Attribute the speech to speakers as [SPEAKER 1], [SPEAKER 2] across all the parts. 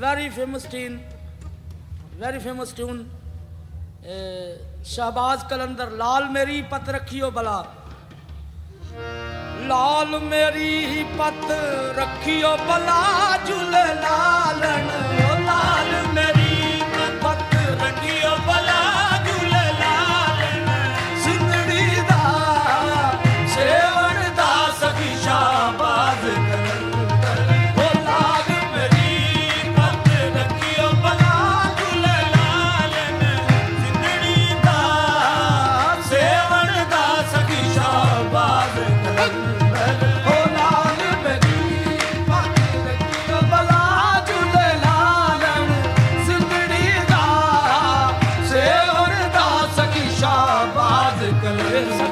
[SPEAKER 1] very famous tune. Shahbaz कलंदर लाल मेरी पत रखियो बला, लाल मेरी पत रखियो बला झूले लालन, लाल मेरी पत रखियो बला झूले लालन, सिंधड़ी दा सेवण दा सखी शाहबाज कलंदर, ओ लाल मेरी पत रखियो बला झूले लालन, सिंधड़ी दा सेवण दा सखी शाहबाज कलंदर, ओ लाल मेरी पत रखियो बला झूले लालन, सिंधड़ी दा सेवण दा सखी शाहबाज कलंदर,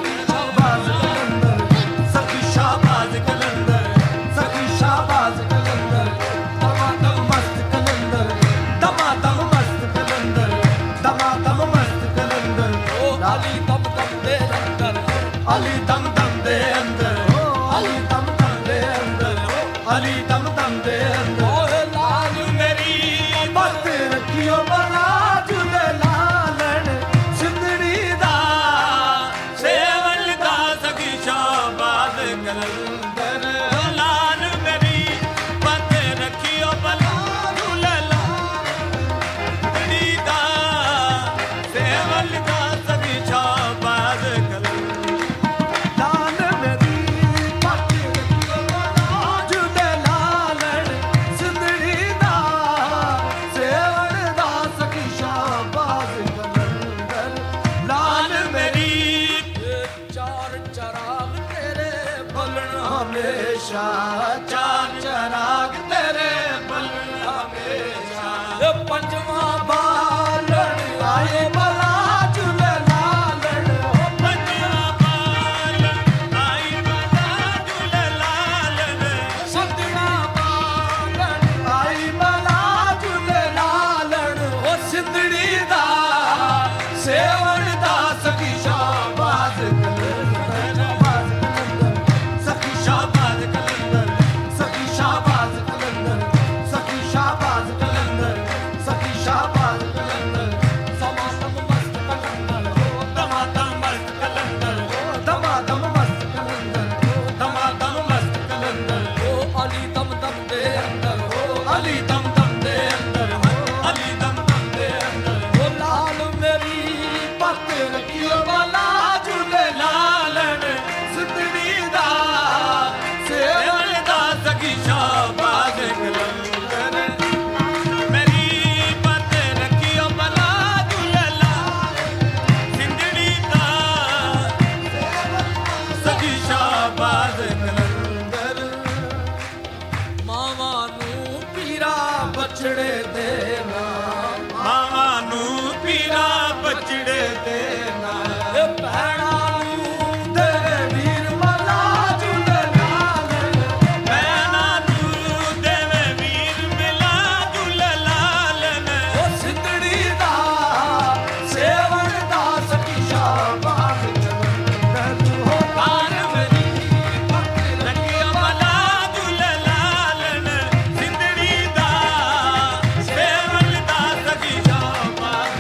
[SPEAKER 1] सखी शाहबाज कलंदर, सखी शाहबाज कलंदर, दमादम मस्त कलंदर, दमादम मस्त कलंदर, दमादम मस्त कलंदर, ओ अली दम दम दे अंदर, अली दम दम दे अंदर, अली दम दम दे अंदर, अली दम दम दे अंदर, ओ लाल मेरी पत रखियो बला झूले लालन, सिंधड़ी दा सेवण दा सखी शाहबाज कलंदर, ओ लाल मेरी पत रखियो बला झूले लालन, सिंधड़ी दा सेवण दा सखी शाहबाज कलंदर, लाल मेरी पत रखियो बला झूले लालन, सिंधड़ी दा सेवण दा सखी शाहबाज कलंदर, लाल मेरी चार चराग तेरे बलन हमेशा, चार चराग तेरे बलन हमेशा, पंजवा बालन आए बला झूले लालन, पंजवा बालन आई बला झूले लालन, सतवा बालन आई बला झूले लालन, ओ सिंधड़ी दा सेवण दा सखी शाहबाज कलंदर, सखी शाहबाज कलंदर, सखी शाहबाज कलंदर, सखी शाहबाज कलंदर, सखी शाहबाज कलंदर, समातम मस्त कलंदर, दमादम मस्त कलंदर, दमादम मस्त कलंदर, दमादम मस्त कलंदर, ओ अली दम दम दे अंदर, ओ अली दम दम दे अंदर, अली दम दम दे अंदर, ओ लाल मेरी पत रखियो बला झूले लालन, सिंधड़ी दा सेवण दा सखी शाहबाज कलंदर, मेरी पत रखियो बला झूले लालन, सिंधड़ी दा सखी शाहबाज कलंदर, मावां नूं पीरा बछड़े देना, मावां नूं पीरा बछड़े देना, भैणां नूं तेरे वीर मला झूले लालन, भैणां नूं तेरे वीर मिला झूले लालन, ओ सिंधड़ी दा सेवण दा सखी शाहबाज कलंदर, ओ लाल मेरी पत रखियो बला झूले लालन, सिंधड़ी दा सेवण दा सखी शाहबाज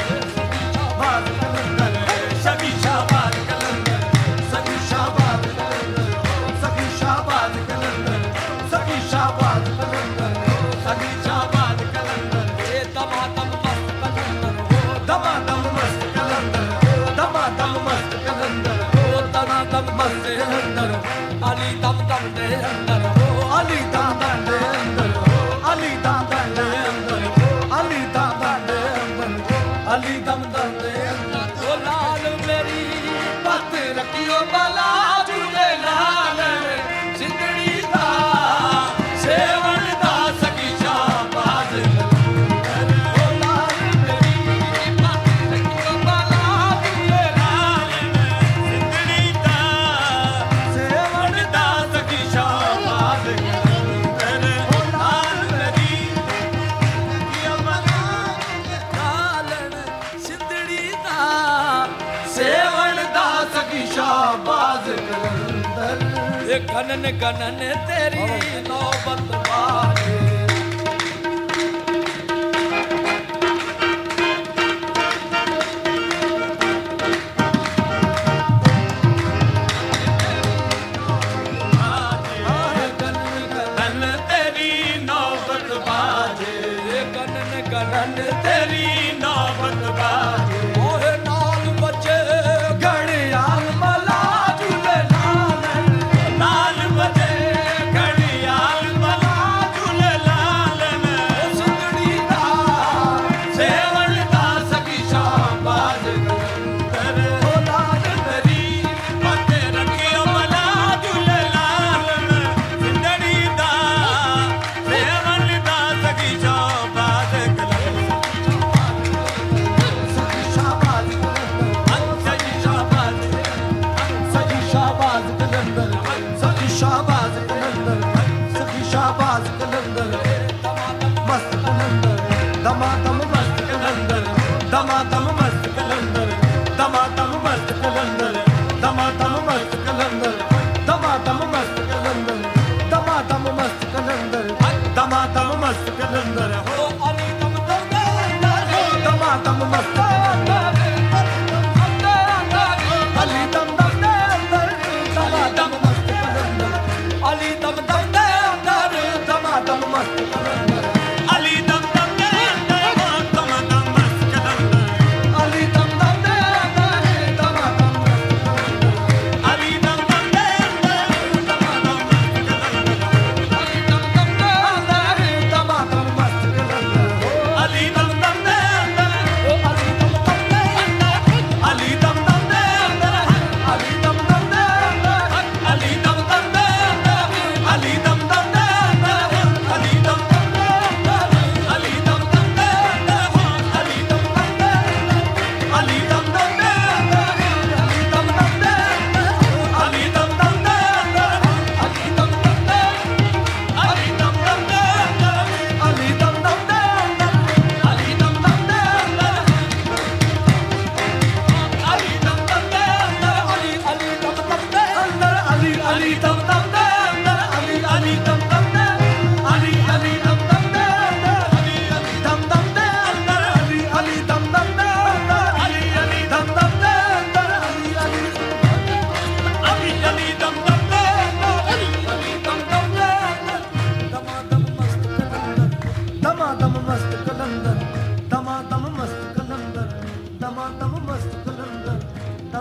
[SPEAKER 1] कलंदर, सखी शाहबाज कलंदर, सखी शाहबाज कलंदर, सखी शाहबाज कलंदर, सखी शाहबाज कलंदर, सखी शाहबाज कलंदर, ए दमादम मस्त कलंदर, ओ दमादम मस्त कलंदर, दमादम मस्त कलंदर, ओ दमादम मस्त कलंदर, अली दम दम दे अंदर, ओ अली दम दम दे अंदर, ओ अली दम दम दे अंदर, अली दम दम दे अंदर, अली दम दम दे अंदर, ओ लाल मेरी पत रखियो बला झूले लालन, सिंधड़ी दा सेवण दा सखी शाहबाज कलंदर, ओ लाल मेरी पत रखियो बला झूले लालन, सिंधड़ी दा सेवण दा सखी शाहबाज कलंदर, ओ लाल मेरी रखियो बला लालन, सिंधड़ी दा सेवण दा सखी शाहबाज कलंदर, ये गनन गनन तेरी नौबत वाले,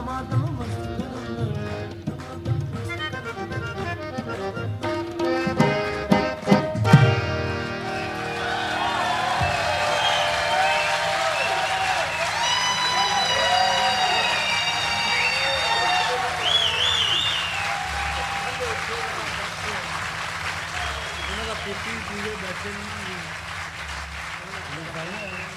[SPEAKER 1] दमादम मस्त
[SPEAKER 2] ਉਹਨਾਂ ਦਾ ਪੋਤੀ ਪੂਰੇ ਬੈਠੇ ਨੇ